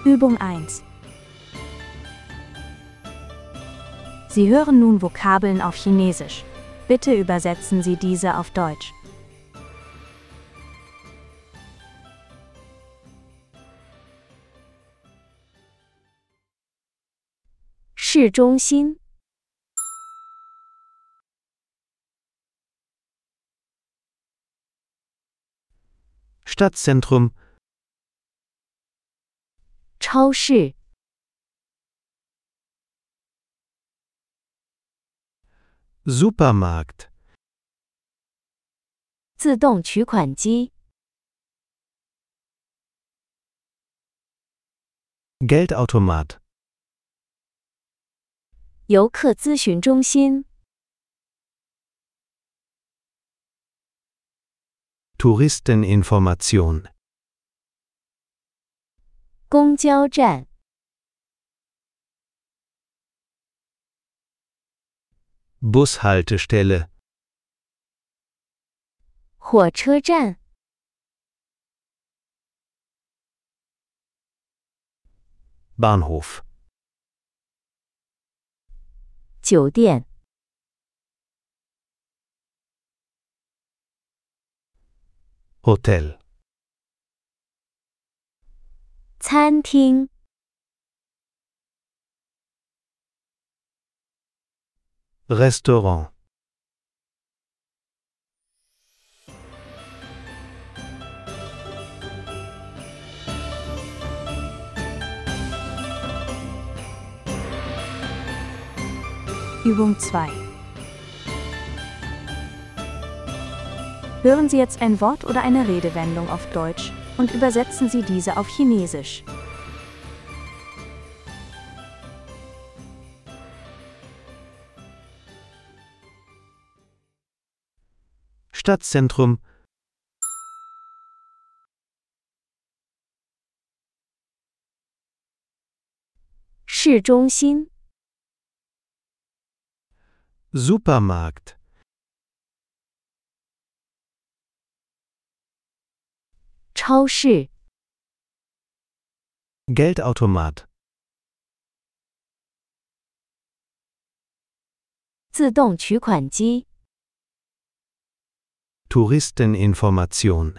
Übung 1. Sie hören nun Vokabeln auf Chinesisch. Bitte übersetzen Sie diese auf Deutsch. 市中心 Stadtzentrum, 超市 Supermarkt, 自动取款机 Geldautomat, 游客咨询中心 Touristeninformation, 公交站 Bushaltestelle, 火车站 Bahnhof, 酒店 Hotel, 餐厅 Restaurant. Übung 2. Hören Sie jetzt ein Wort oder eine Redewendung auf Deutsch und übersetzen Sie diese auf Chinesisch. Stadtzentrum, 市中心 Supermarkt, 超市 Geldautomat, 自动取款机 Touristeninformation,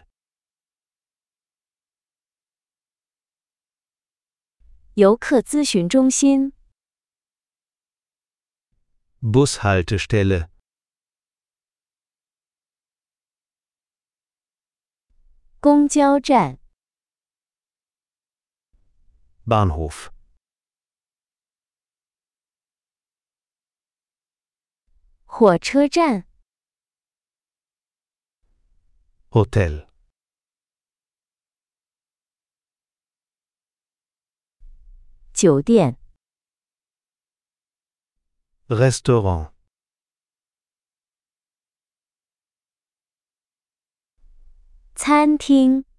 游客咨询中心 Bushaltestelle, 公交站 Bahnhof, 火车站 Hotel, 酒店 Restaurant, 餐厅